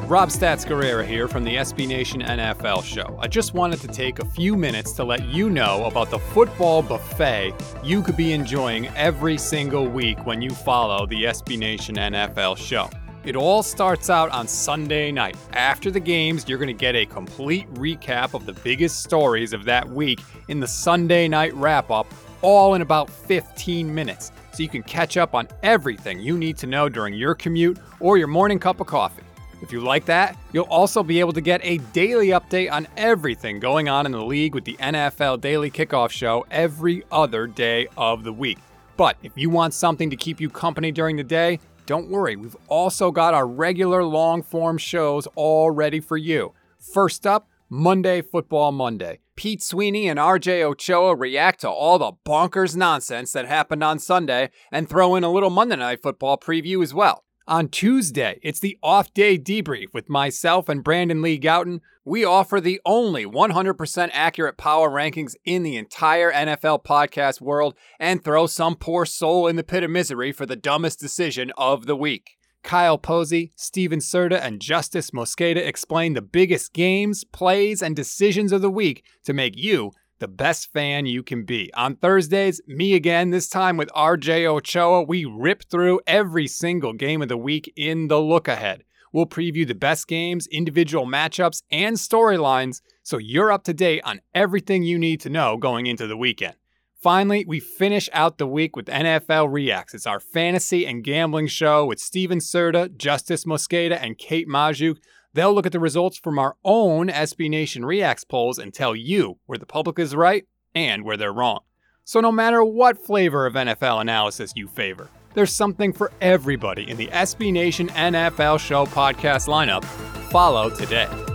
Rob Stats Guerrera here from the SB Nation NFL show. I just wanted to take a few minutes to let you know about the football buffet you could be enjoying every single week when you follow the SB Nation NFL show. It all starts out on Sunday night. After the games, you're going to get a complete recap of the biggest stories of that week in the Sunday night wrap-up, all in about 15 minutes. So you can catch up on everything you need to know during your commute or your morning cup of coffee. If you like that, you'll also be able to get a daily update on everything going on in the league with the NFL Daily Kickoff Show every other day of the week. But if you want something to keep you company during the day, don't worry, we've also got our regular long-form shows all ready for you. First up, Monday Football Monday. Pete Sweeney and RJ Ochoa react to all the bonkers nonsense that happened on Sunday and throw in a little Monday Night Football preview as well. On Tuesday, it's the off-day debrief with myself and Brandon Lee Gouton. We offer the only 100% accurate power rankings in the entire NFL podcast world and throw some poor soul in the pit of misery for the dumbest decision of the week. Kyle Posey, Steven Serta, and Justice Mosqueda explain the biggest games, plays, and decisions of the week to make you the best fan you can be. On Thursdays, me again, this time with RJ Ochoa, we rip through every single game of the week in the look ahead. We'll preview the best games, individual matchups, and storylines so you're up to date on everything you need to know going into the weekend. Finally, we finish out the week with NFL Reacts. It's our fantasy and gambling show with Steven Serta, Justice Mosqueda, and Kate Majuk. They'll look at the results from our own SB Nation Reacts polls and tell you where the public is right and where they're wrong. So no matter what flavor of NFL analysis you favor, there's something for everybody in the SB Nation NFL show podcast lineup. Follow today.